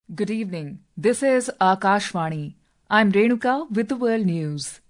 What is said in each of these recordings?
Good evening. This is Akashvani. I'm Renuka with the World News.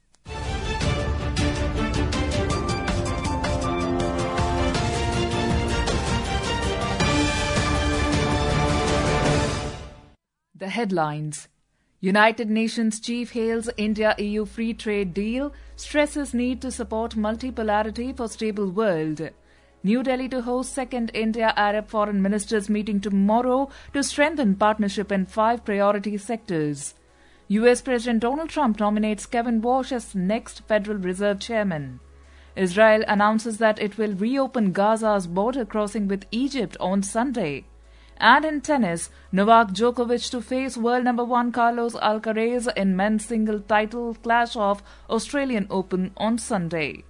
The headlines. United Nations chief hails India-EU free trade deal, stresses need to support multipolarity for stable world. New Delhi to host second India-Arab foreign ministers meeting tomorrow to strengthen partnership in 5 priority sectors. US President Donald Trump nominates Kevin Walsh as next Federal Reserve chairman. Israel announces that it will reopen Gaza's border crossing with Egypt on Sunday. And in tennis, Novak Djokovic to face world number 1 Carlos Alcaraz in men's single title clash of Australian Open on Sunday.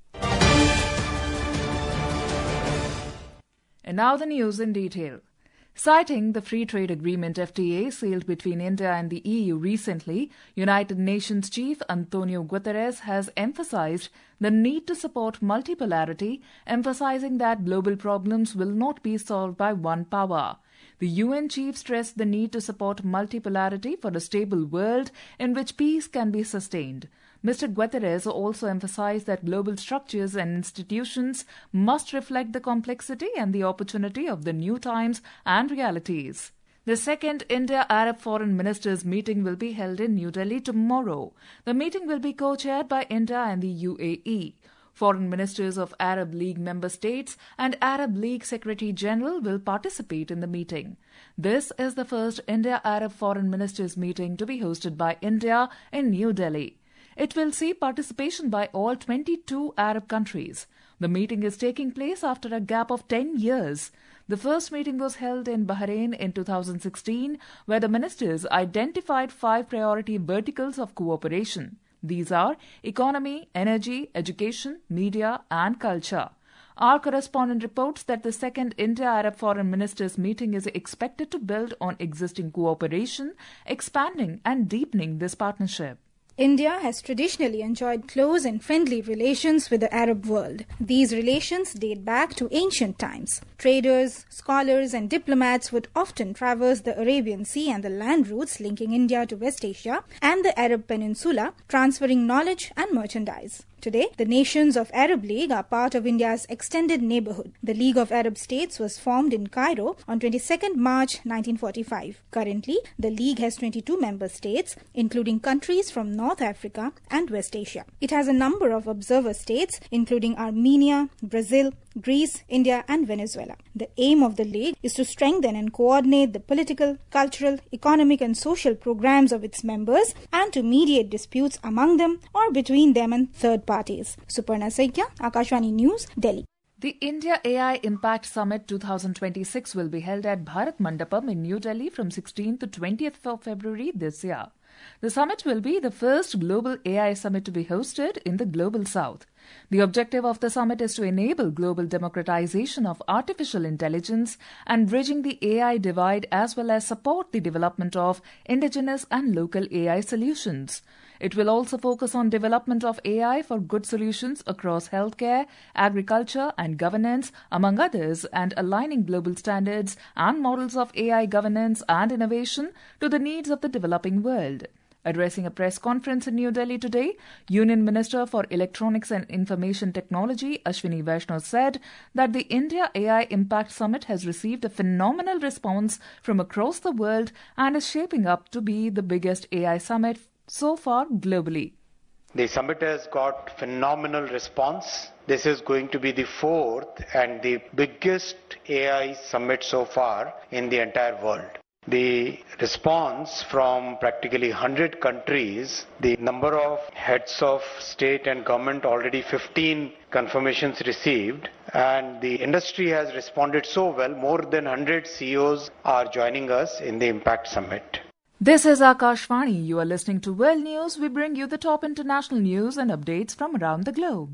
And now the news in detail. Citing the Free Trade Agreement FTA sealed between India and the EU recently, United Nations Chief Antonio Guterres has emphasized the need to support multipolarity, emphasizing that global problems will not be solved by one power. The UN chief stressed the need to support multipolarity for a stable world in which peace can be sustained. Mr. Guterres also emphasized that global structures and institutions must reflect the complexity and the opportunity of the new times and realities. The second India-Arab foreign ministers meeting will be held in New Delhi tomorrow. The meeting will be co-chaired by India and the UAE. Foreign ministers of Arab League member states and Arab League Secretary General will participate in the meeting. This is the first India-Arab foreign ministers meeting to be hosted by India in New Delhi. It will see participation by all 22 Arab countries. The meeting is taking place after a gap of 10 years. The first meeting was held in Bahrain in 2016, where the ministers identified 5 priority verticals of cooperation. These are economy, energy, education, media, and culture. Our correspondent reports that the second India-Arab foreign ministers meeting is expected to build on existing cooperation, expanding and deepening this partnership. India has traditionally enjoyed close and friendly relations with the Arab world. These relations date back to ancient times. Traders, scholars, and diplomats would often traverse the Arabian Sea and the land routes linking India to West Asia and the Arab Peninsula, transferring knowledge and merchandise. Today, the nations of Arab League are part of India's extended neighborhood. The League of Arab States was formed in Cairo on 22nd March 1945. Currently, the League has 22 member states, including countries from North Africa and West Asia. It has a number of observer states, including Armenia, Brazil, Greece, India, and Venezuela. The aim of the League is to strengthen and coordinate the political, cultural, economic, and social programs of its members and to mediate disputes among them or between them and third parties. Suparna Saikya, Akashvani News, Delhi. The India AI Impact Summit 2026 will be held at Bharat Mandapam in New Delhi from 16th to 20th of February this year. The summit will be the first global AI summit to be hosted in the Global South. The objective of the summit is to enable global democratization of artificial intelligence and bridging the AI divide as well as support the development of indigenous and local AI solutions. It will also focus on development of AI for good solutions across healthcare, agriculture and governance, among others, and aligning global standards and models of AI governance and innovation to the needs of the developing world. Addressing a press conference in New Delhi today, Union Minister for Electronics and Information Technology Ashwini Vaishnaw said that the India AI Impact Summit has received a phenomenal response from across the world and is shaping up to be the biggest AI summit so far globally. The summit has got phenomenal response. This is going to be the 4th and the biggest AI summit so far in the entire world. The response from practically 100 countries, the number of heads of state and government, already 15 confirmations received, and the industry has responded so well. More than 100 CEOs are joining us in the Impact Summit. This is Akashvani. You are listening to World News. We bring you the top international news and updates from around the globe.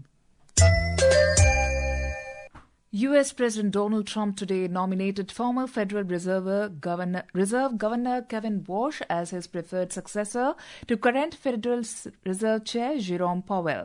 US President Donald Trump today nominated former Federal Reserve Governor Kevin Walsh as his preferred successor to current Federal Reserve Chair Jerome Powell.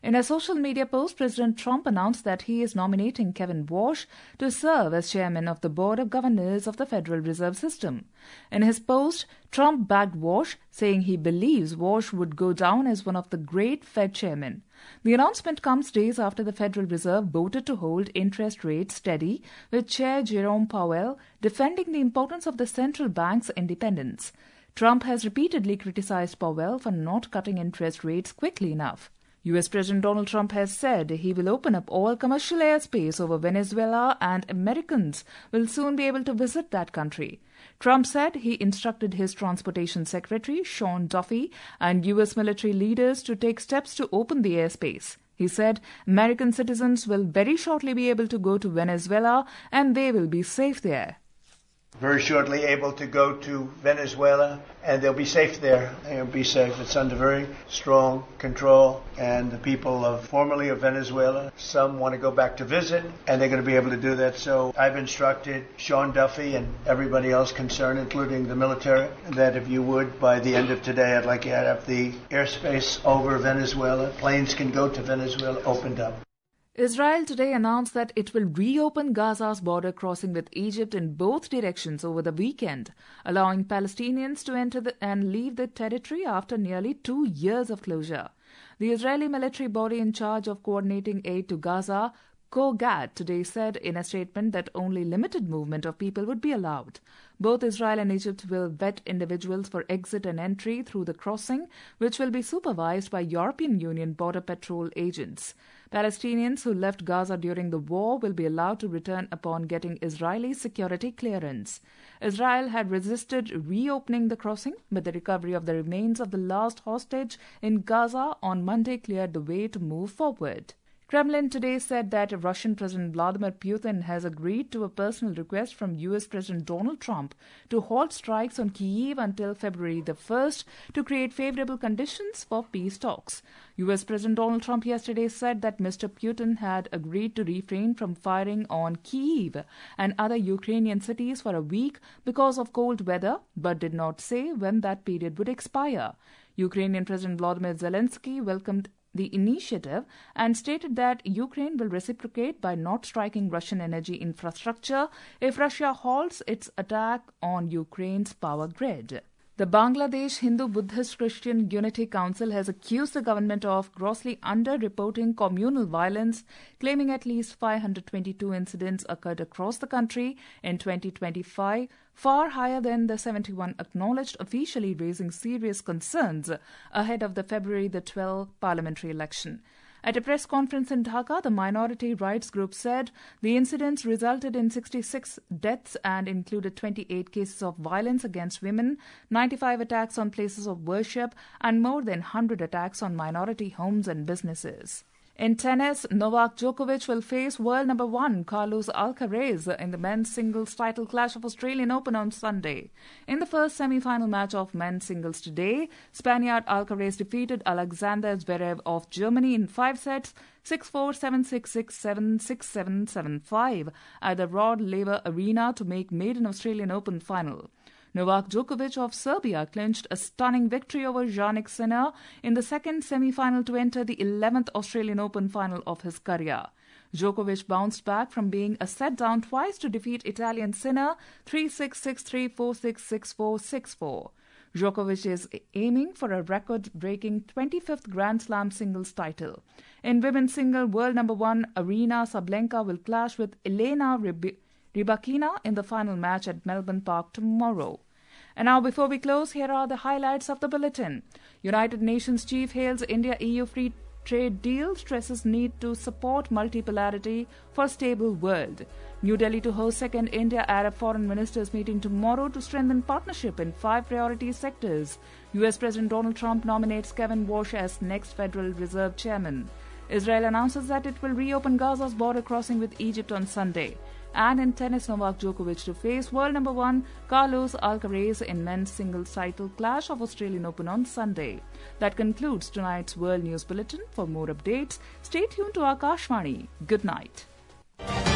In a social media post, President Trump announced that he is nominating Kevin Warsh to serve as chairman of the Board of Governors of the Federal Reserve System. In his post, Trump backed Warsh, saying he believes Warsh would go down as one of the great Fed chairmen. The announcement comes days after the Federal Reserve voted to hold interest rates steady, with Chair Jerome Powell defending the importance of the central bank's independence. Trump has repeatedly criticized Powell for not cutting interest rates quickly enough. U.S. President Donald Trump has said he will open up all commercial airspace over Venezuela and Americans will soon be able to visit that country. Trump said he instructed his Transportation Secretary, Sean Duffy, and U.S. military leaders to take steps to open the airspace. He said American citizens will very shortly be able to go to Venezuela and they will be safe there. Very shortly able to go to Venezuela, and they'll be safe there. They'll be safe. It's under very strong control, and the people formerly of Venezuela, some want to go back to visit, and they're going to be able to do that. So I've instructed Sean Duffy and everybody else concerned, including the military, that if you would, by the end of today, I'd like you to have the airspace over Venezuela. Planes can go to Venezuela opened up. Israel today announced that it will reopen Gaza's border crossing with Egypt in both directions over the weekend, allowing Palestinians to enter and leave the territory after nearly 2 years of closure. The Israeli military body in charge of coordinating aid to Gaza, Kogat, today said in a statement that only limited movement of people would be allowed. Both Israel and Egypt will vet individuals for exit and entry through the crossing, which will be supervised by European Union Border Patrol agents. Palestinians who left Gaza during the war will be allowed to return upon getting Israeli security clearance. Israel had resisted reopening the crossing, but the recovery of the remains of the last hostage in Gaza on Monday cleared the way to move forward. Kremlin today said that Russian President Vladimir Putin has agreed to a personal request from U.S. President Donald Trump to halt strikes on Kyiv until February the 1st to create favorable conditions for peace talks. U.S. President Donald Trump yesterday said that Mr. Putin had agreed to refrain from firing on Kyiv and other Ukrainian cities for a week because of cold weather, but did not say when that period would expire. Ukrainian President Volodymyr Zelensky welcomed the initiative and stated that Ukraine will reciprocate by not striking Russian energy infrastructure if Russia halts its attack on Ukraine's power grid. The Bangladesh Hindu-Buddhist Christian Unity Council has accused the government of grossly under-reporting communal violence, claiming at least 522 incidents occurred across the country in 2025, far higher than the 71 acknowledged, officially raising serious concerns ahead of the February the 12th parliamentary election. At a press conference in Dhaka, the minority rights group said the incidents resulted in 66 deaths and included 28 cases of violence against women, 95 attacks on places of worship, and more than 100 attacks on minority homes and businesses. In tennis, Novak Djokovic will face world number 1 Carlos Alcaraz in the men's singles title clash of Australian Open on Sunday. In the first semi-final match of men's singles today, Spaniard Alcaraz defeated Alexander Zverev of Germany in 5 sets, 6-4, 7-6, 6-7, 6-7, 7-5 at the Rod Laver Arena to make maiden Australian Open final. Novak Djokovic of Serbia clinched a stunning victory over Jannik Sinner in the second semi-final to enter the 11th Australian Open final of his career. Djokovic bounced back from being a set down twice to defeat Italian Sinner 3-6, 6-3, 4-6, 6-4, 6-4. Djokovic is aiming for a record-breaking 25th Grand Slam singles title. In women's single, world number 1 Aryna Sabalenka will clash with Elena Rybakina in the final match at Melbourne Park tomorrow. And now, before we close, here are the highlights of the bulletin. United Nations chief hails India-EU free trade deal, stresses need to support multipolarity for stable world. New Delhi to host second India-Arab foreign ministers meeting tomorrow to strengthen partnership in 5 priority sectors. U.S. President Donald Trump nominates Kevin Warsh as next Federal Reserve chairman. Israel announces that it will reopen Gaza's border crossing with Egypt on Sunday. And in tennis, Novak Djokovic to face world number 1 Carlos Alcaraz in men's singles title clash of Australian Open on Sunday. That concludes tonight's World News Bulletin. For more updates, stay tuned to Akashvani. Good night.